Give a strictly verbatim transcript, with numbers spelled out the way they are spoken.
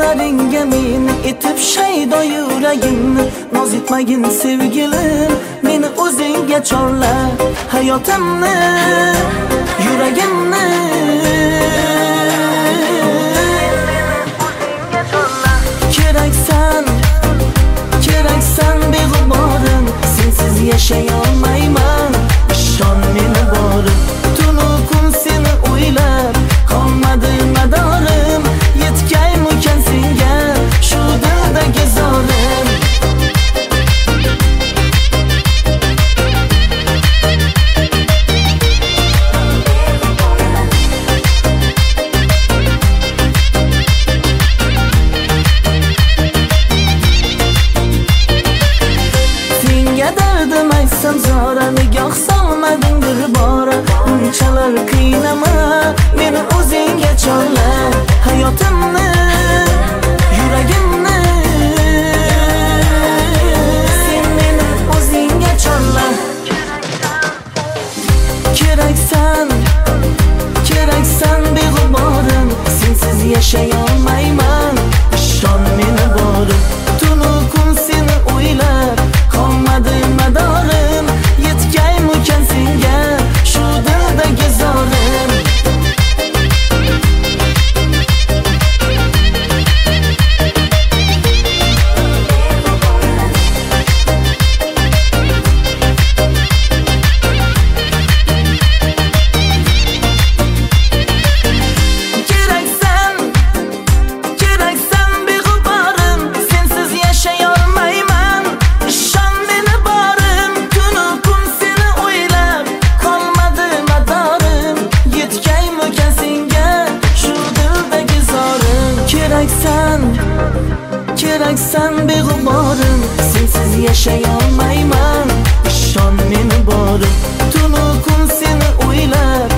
Ko'zlaringga meni etib shaydo yuragimni noz etmagin sevgilim, meni o'zingga chorla hayotimni, yuragimni. Keraksan, keraksan beg'uborim, sensiz yashay olmayman, ishon meni borim. Tunu kun seni o'ylab qolmadi madorim, yetkaymikan senga shu dildagi zorim. Dardim aytsam zora, nigoh solmading bir bora. Unchalar qiynama, meni o'zingga chorla hayotimni, yuragimni. Sen meni o'zingga chorla. Keraksan, keraksan beg'uborim, sensiz yashay olmayman, ishon meni borim. Tunu kun seni o'ylab qolmadi madorim, yetkaymikan senga shu dildagi zorim. Keraksan, keraksan beg'uborim, sensiz yashay olmayman, ishon meni borim. Tunu kun seni o'ylab qolmadi madorim, yetkaymikan senga shu dildagi zorim. Keraksan, keraksan beg'uborim, sensiz yashay olmayman, ishon meni borim. Tunu kun seni o'ylab